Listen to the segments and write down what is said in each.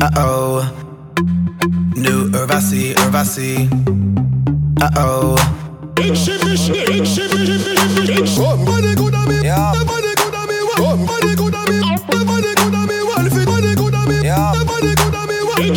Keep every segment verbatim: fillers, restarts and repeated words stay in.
Uh-oh. New Urvasi, Urvasi. Uh-oh. Somebody good at me, Yeah. somebody good at me, somebody good at me, somebody good at me, one fit, somebody good at me, Yeah. somebody good at me, one.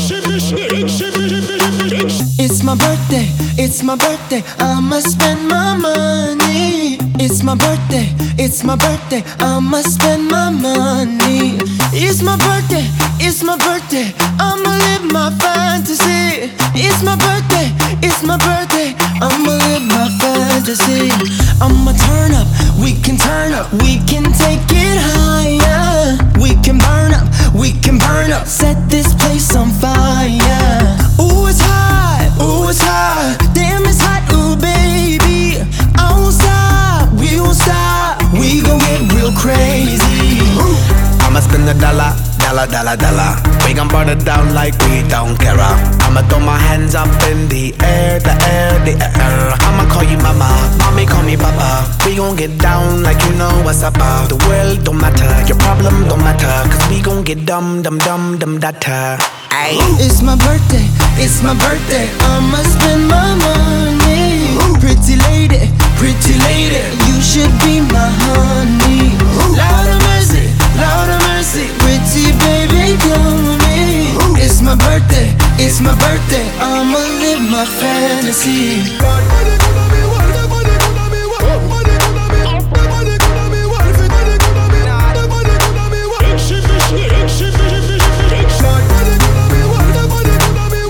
It's my birthday, it's my birthday, I'ma spend my money. It's my birthday, it's my birthday, I'ma spend my money. It's my birthday, it's my birthday, I'ma live my fantasy. It's my birthday, it's my birthday, I'ma live my fantasy. I'ma turn up, we can turn up, we can take it higher. We can burn up, we can burn up, set this place on fire. Ooh, it's hot, ooh, it's hot, damn, it's hot, ooh, baby. I won't stop, we won't stop, we gon' get real crazy. I'ma spend a dollar, dollar, dollar, dollar. We gon' burn it down like we don't care. I'ma throw my hands up in the air, the air, the air. I'ma call you mama, mommy call me papa. We gon' get down like you know what's up. uh. The world don't matter, your problem don't matter, cause we gon' get dumb, dumb, dumb, dumb, data. Ay. It's my birthday, it's my birthday, I'ma spend my money. Pretty lady, pretty lady, you should be my honey. Lord of mercy, Lord of mercy, pretty baby, come with me. It's my birthday, it's my birthday, I'ma live my fantasy. Somebody good at me, one fit, somebody good at me, somebody good at me, somebody good at me, one fit, somebody good at me, somebody good at me, one. Somebody good at me, one fit, somebody good at me, somebody good at me, somebody good at me,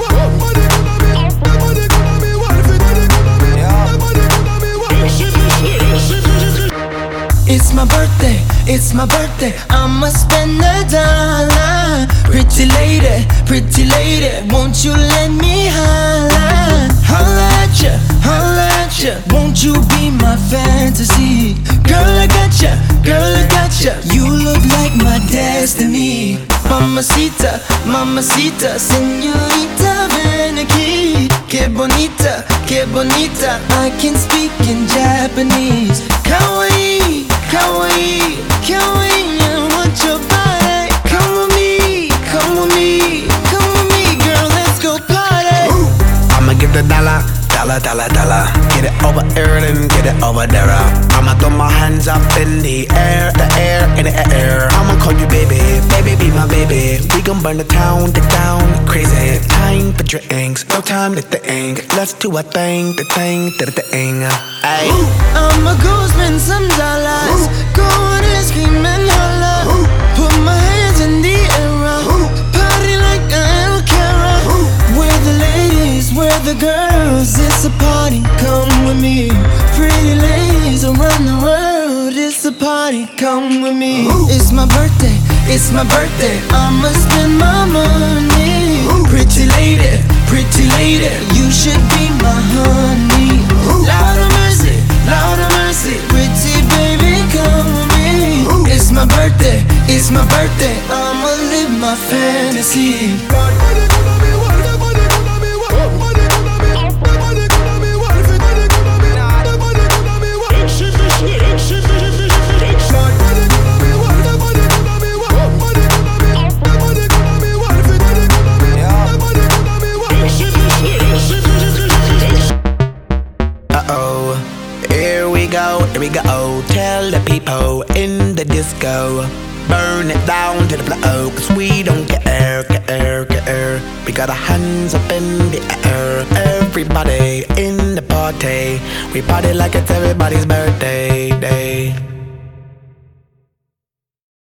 one fit, somebody good at me, somebody good at me, one. It's my birthday, it's my birthday, I'ma spend a dollar. Pretty lady, pretty lady, won't you let me holla? Holla at ya, holla at ya, won't you be my fantasy? Girl, I got ya, girl, I got ya, you look like my destiny. Mamacita, mamacita, señorita, ven aquí. Que bonita, que bonita, I can speak in Japanese. Kawaii, kawaii, kawaii, I want your body. Come with me, come with me, come with me, girl, let's go party. I'ma give the dollar, dollar, dollar, dollar. Get it over here and get it over there. I'ma throw my hands up in the air, the air, in the air. I'ma call you baby, baby, be my baby. We gon' burn the town, the town, crazy. Time for drinks, no time to think. Let's do a thing, the thing, the thing. Ay. I'ma go spend some dollars, go on and scream and holla. Put my hands in the air, party like I don't care. Where the ladies, where the girls, it's a party, come with me. Pretty ladies around the world, it's a party, come with me. It's my birthday, it's my birthday, I'ma spend my money. Pretty lady, pretty lady, you should be my honey. Lord of mercy, Lord of mercy, pretty baby, come with me. It's my birthday, it's my birthday, I'ma live my fantasy. Somebody good at me, one fit, somebody good at me, somebody good at me, somebody good at me, one fit, somebody good at me, somebody good at me, one. Somebody good at me, one fit, somebody good at me, somebody good at me, somebody good at me, one fit, somebody good at me, somebody good at me, one. Uh-oh, here we go, here we go. Tell the people in the disco, burn it down to the floor, cause we don't care, care, care. We got our hands up in the air. Everybody in the party, we party like it's everybody's birthday.